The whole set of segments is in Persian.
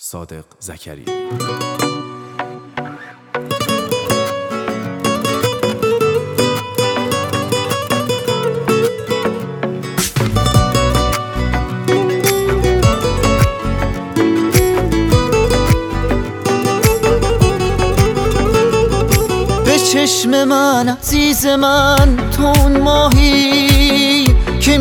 صادق زکریایی. به چشم من عزیز من تو اون ماهی که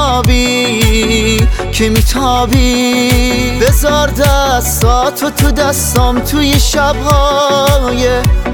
میتابی بذار دستاتو تو دستام توی شبهای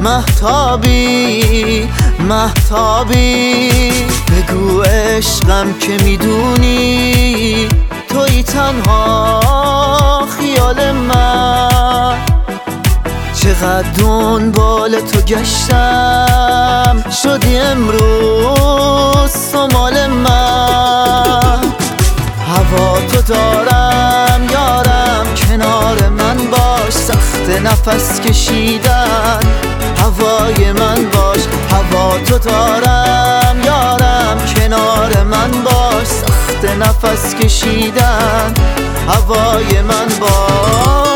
مهتابی بگو عشقم که میدونی توی تنها خیال من چقدر دنبال تو گشتم شدی امروز سمال من هوا تو دارم یارم کنار من باش سخت نفس کشیدن هوای من باش هوا تو دارم یارم کنار من باش سخت نفس کشیدن هوای من باش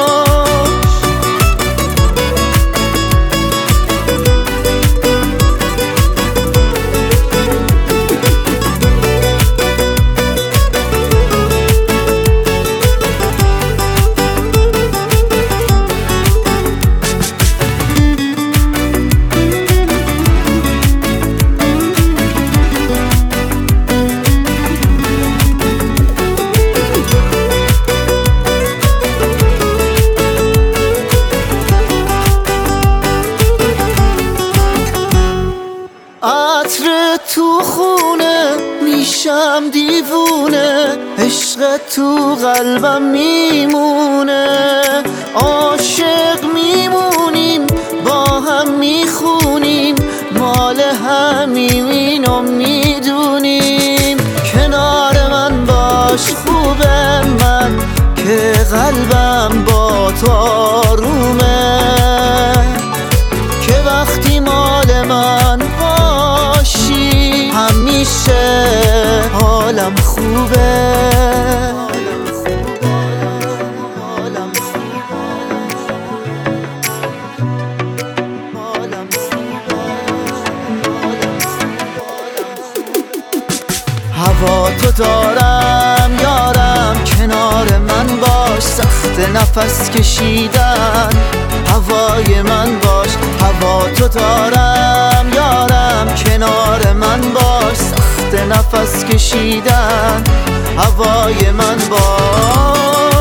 عطر تو خونه میشم دیوونه عشق تو قلبم میمونه عاشق میمونیم با هم میخونیم مال همیم اینو میدونیم کنار من باش خوبه من که قلبم با تو آرومه که وقتی مال من باشی همیشه حالم خوبه هوا تو دارم یارم کنار من باش سخت نفس کشیدن هوای من باش هوا تو دارم یارم کنار من باش سخت نفس کشیدن هوای من باش